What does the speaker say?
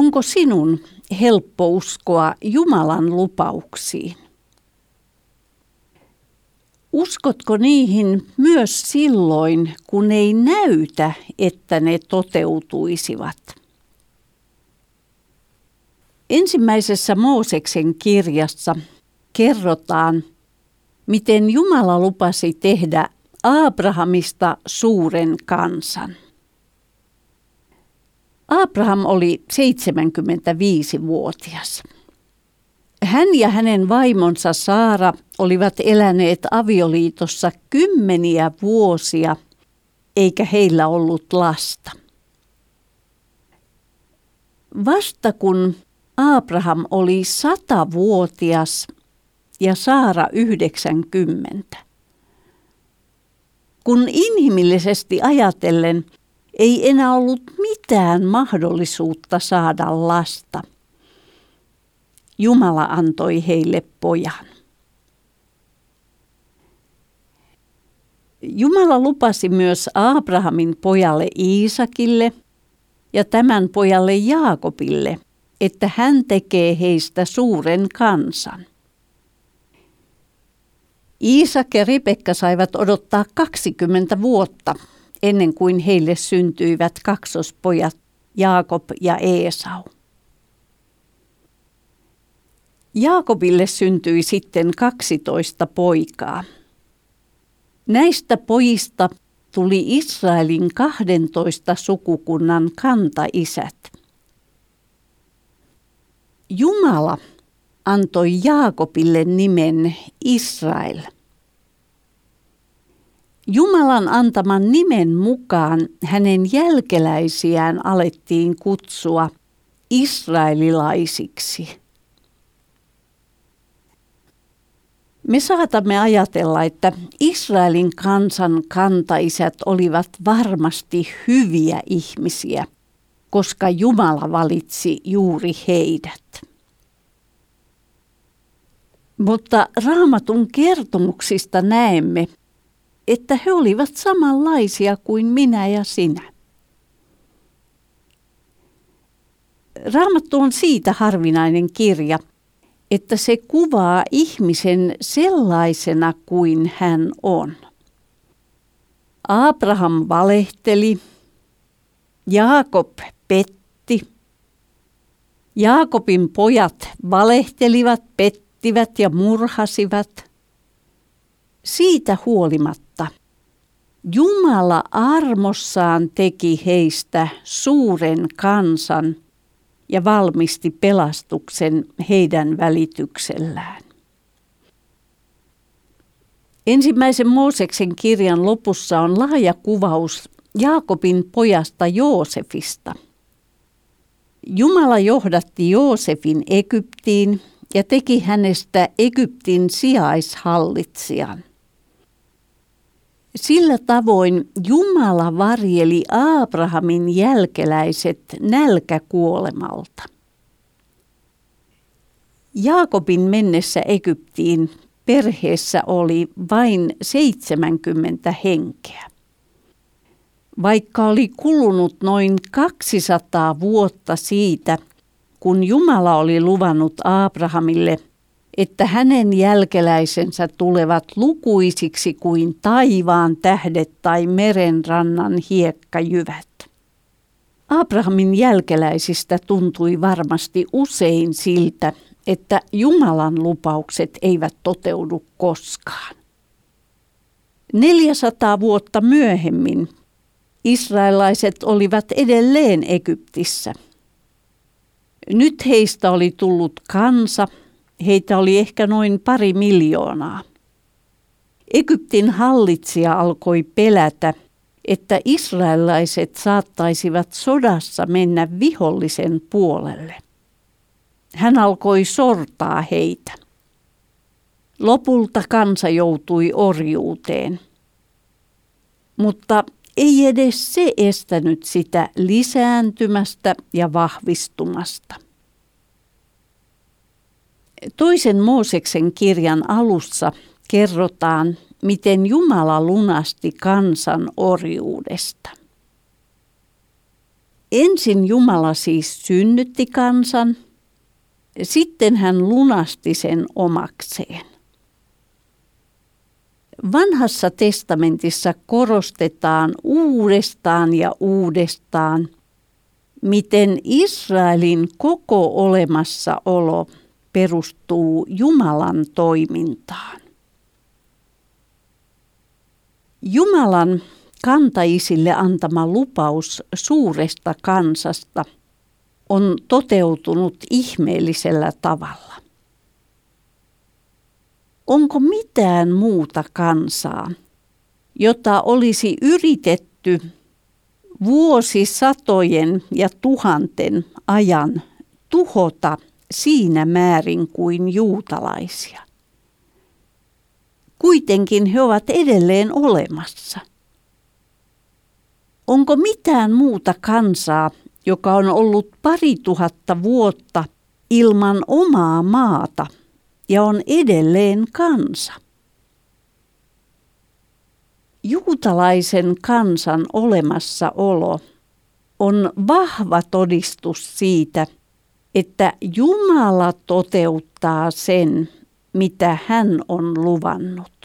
Onko sinun helppo uskoa Jumalan lupauksiin? Uskotko niihin myös silloin, kun ei näytä, että ne toteutuisivat? Ensimmäisessä Mooseksen kirjassa kerrotaan, miten Jumala lupasi tehdä Abrahamista suuren kansan. Abraham oli 75-vuotias. Hän ja hänen vaimonsa Saara olivat eläneet avioliitossa 10 vuosia, eikä heillä ollut lasta. Vasta kun Abraham oli 100-vuotias ja Saara 90. Kun inhimillisesti ajatellen ei enää ollut mitään mahdollisuutta saada lasta, Jumala antoi heille pojan. Jumala lupasi myös Abrahamin pojalle Iisakille ja tämän pojalle Jaakobille, että hän tekee heistä suuren kansan. Iisak ja Ribekka saivat odottaa 20 vuotta ennen kuin heille syntyivät kaksospojat Jaakob ja Eesau. Jaakobille syntyi sitten 12 poikaa. Näistä pojista tuli Israelin 12 sukukunnan kantaisät. Jumala antoi Jaakobille nimen Israel. Jumalan antaman nimen mukaan hänen jälkeläisiään alettiin kutsua israelilaisiksi. Me saatamme ajatella, että Israelin kansan kantaisät olivat varmasti hyviä ihmisiä, koska Jumala valitsi juuri heidät. Mutta Raamatun kertomuksista näemme, että he olivat samanlaisia kuin minä ja sinä. Raamattu on siitä harvinainen kirja, että se kuvaa ihmisen sellaisena kuin hän on. Abraham valehteli, Jaakob petti, Jaakobin pojat valehtelivat, pettivät ja murhasivat. Siitä huolimatta Jumala armossaan teki heistä suuren kansan ja valmisti pelastuksen heidän välityksellään. Ensimmäisen Mooseksen kirjan lopussa on laaja kuvaus Jaakobin pojasta Joosefista. Jumala johdatti Joosefin Egyptiin ja teki hänestä Egyptin sijaishallitsijan. Sillä tavoin Jumala varjeli Abrahamin jälkeläiset nälkäkuolemalta. Jaakobin mennessä Egyptiin perheessä oli vain 70 henkeä. Vaikka oli kulunut noin 200 vuotta siitä, kun Jumala oli luvannut Abrahamille, että hänen jälkeläisensä tulevat lukuisiksi kuin taivaan tähdet tai merenrannan hiekkajyvät. Abrahamin jälkeläisistä tuntui varmasti usein siltä, että Jumalan lupaukset eivät toteudu koskaan. 400 vuotta myöhemmin israelaiset olivat edelleen Egyptissä. Nyt heistä oli tullut kansa. Heitä oli ehkä noin 2 miljoonaa. Egyptin hallitsija alkoi pelätä, että israelaiset saattaisivat sodassa mennä vihollisen puolelle. Hän alkoi sortaa heitä. Lopulta kansa joutui orjuuteen. Mutta ei edes se estänyt sitä lisääntymästä ja vahvistumasta. Toisen Mooseksen kirjan alussa kerrotaan, miten Jumala lunasti kansan orjuudesta. Ensin Jumala siis synnytti kansan, sitten hän lunasti sen omakseen. Vanhassa testamentissa korostetaan uudestaan ja uudestaan, miten Israelin koko olemassaolo perustuu Jumalan toimintaan. Jumalan kantaisille antama lupaus suuresta kansasta on toteutunut ihmeellisellä tavalla. Onko mitään muuta kansaa, jota olisi yritetty vuosisatojen ja tuhanten ajan tuhota siinä määrin kuin juutalaisia? Kuitenkin he ovat edelleen olemassa. Onko mitään muuta kansaa, joka on ollut 2000 vuotta ilman omaa maata ja on edelleen kansa? Juutalaisen kansan olemassaolo on vahva todistus siitä, että Jumala toteuttaa sen, mitä hän on luvannut.